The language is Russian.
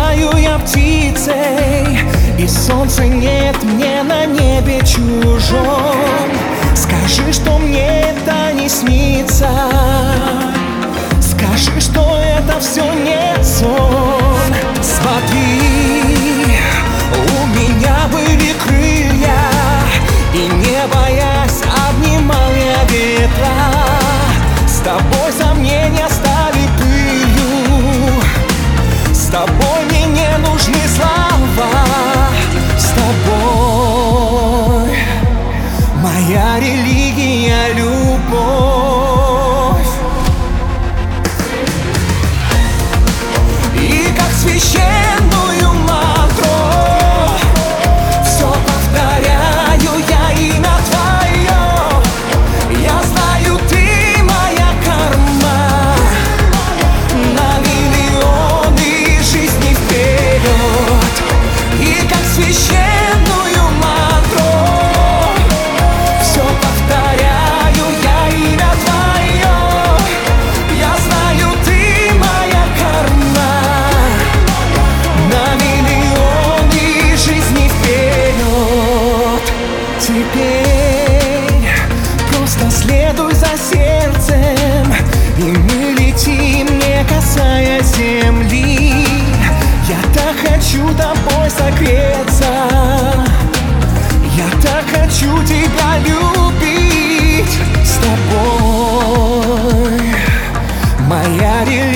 летаю я птицей, и солнца нет мне на небе чужом. Скажи, что мне это не снится, скажи, что это все не сон. Смотри, у меня были крылья, и не боясь обнимал я ветра. С тобой сомнения стали пылью, с тобой мне не нужны слова. С тобой моя религия — любовь. И как священную мантру все повторяю я имя твое. Я знаю, ты моя карма на миллионы жизней вперед. И как священную мантру все повторяю я имя твое. Я знаю, ты моя карма на миллионы жизней вперед. Теперь просто следуй за сердцем, и мы летим, не касаясь земли. Я так хочу тобой согреться, я так хочу тебя любить. С тобой моя религия